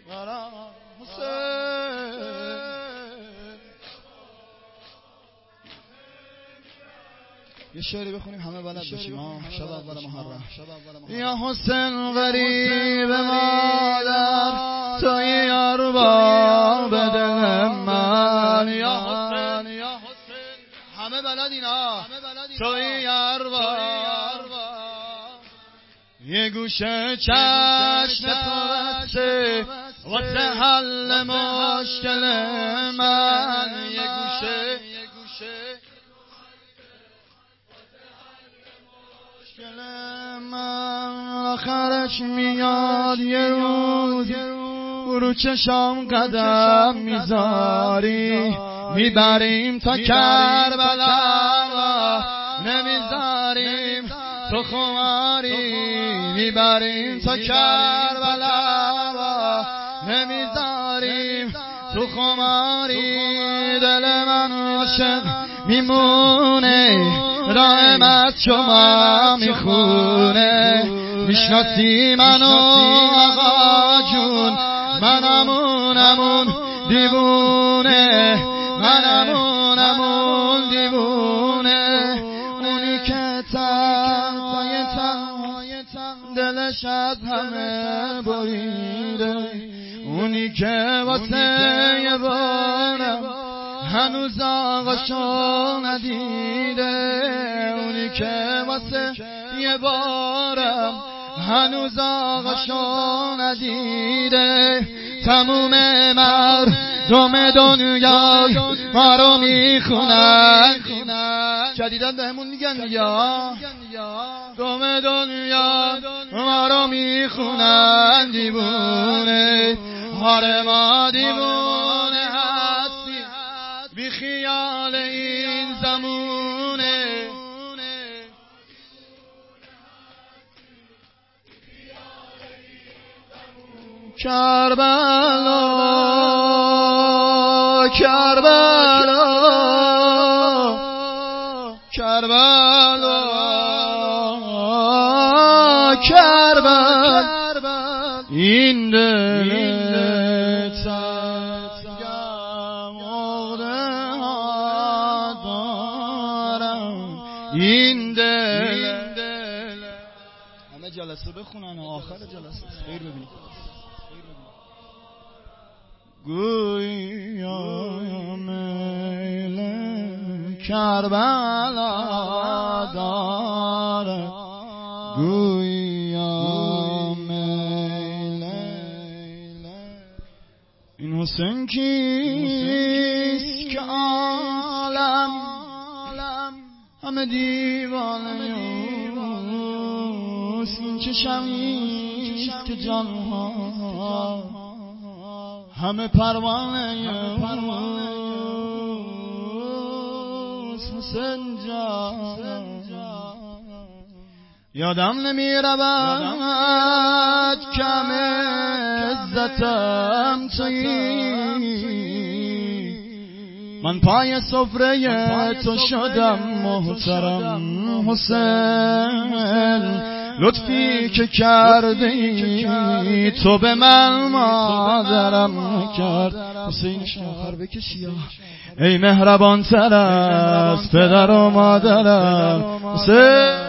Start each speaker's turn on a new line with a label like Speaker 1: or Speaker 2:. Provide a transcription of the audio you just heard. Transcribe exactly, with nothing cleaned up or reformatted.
Speaker 1: یه شعری بخونیم همه بلد بشیم شب اول محرم.
Speaker 2: یا حسین غریب مادر توی یار با بدل من، یا حسین
Speaker 1: همه بلد اینا
Speaker 2: توی یار با یه گوشه چشم تو بسته واسه حل مشکل من، یه گوشه من آخرش میاد یه روز رو چشام قدم میذاری، میبریم تا کربلا نمیذاریم تو خماری، میبریم تا کربلا نمیذاریم تو خماری. دل من عاشق میمونه رحمت شما میخونه، میشناسی منو آقا جون منمونمون دیوونه، منمونمون دیوونه. اونی که تنهای تن دلش از همه بریده، اونی که واسه یه بارم هنوز آقاشو ندیده، اونی که واسه یه بارم هنوز آقاشو ندیده. تموم مردم دنیا ما رو میخونن،
Speaker 1: جدیدن بهمون میگن یا
Speaker 2: دم دنیا ما رو میخونن دیوونه. آره ما دیوونه هستیم بی خیال این زمونه، کربلا کربلا کربلا کربلا این دل تنگم عقده ها دارم، این دل
Speaker 1: همه جلسه بخونن آخر جلسه خیر ببینید.
Speaker 2: گویا میل کربلا داره، گویا میل این حسین کیست که عالم همه دیوانه یوست، این چه شمیست که جانها همه پروانه یوست. حسین جان یادم نمی رود کم عزتم تویی، من پای سفره تو شدم محترم حسین. لطفی که کردی تو به من مادرم کرد،
Speaker 1: حسینش آخر بکشی
Speaker 2: ای مهربان تر از پدر و مادرم حسین.